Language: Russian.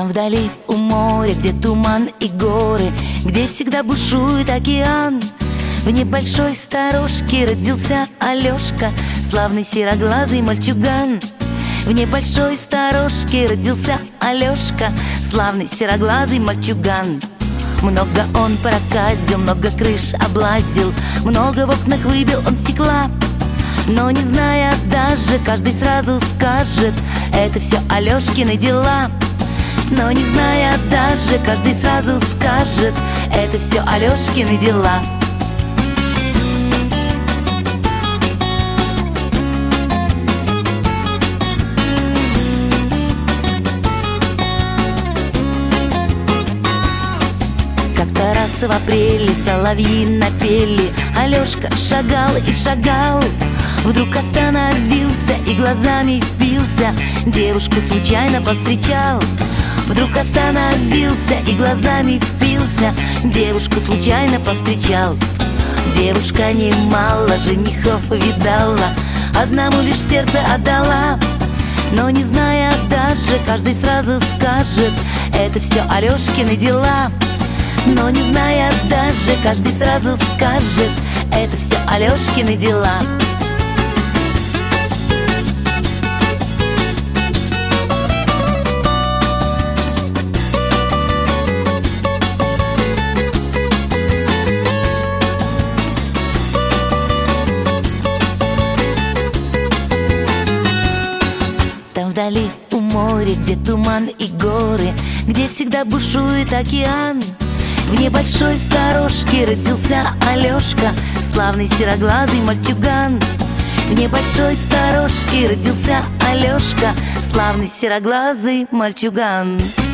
Там вдали у моря, где туман и горы, где всегда бушует океан, в небольшой сторожке родился Алёшка, славный сероглазый мальчуган. В небольшой сторожке родился Алёшка, славный сероглазый мальчуган. Много он проказил, много крыш облазил, много в окнах выбил он стекла. Но не зная даже, каждый сразу скажет: это все Алёшкины дела. Но не зная даже, каждый сразу скажет: это все Алёшкины дела. Как-то раз в апреле соловьи напели, Алёшка шагал и шагал, вдруг остановился и глазами впился, девушку случайно повстречал. Вдруг остановился и глазами впился, девушку случайно повстречал. Девушка немало женихов видала, одному лишь сердце отдала. Но не зная даже, каждый сразу скажет: это все Алёшкины дела. Но не зная даже, каждый сразу скажет: это все Алёшкины дела. Там вдали у моря, где туман и горы, где всегда бушует океан, в небольшой сторожке родился Алёшка, славный сероглазый мальчуган. В небольшой сторожке родился Алёшка, славный сероглазый мальчуган.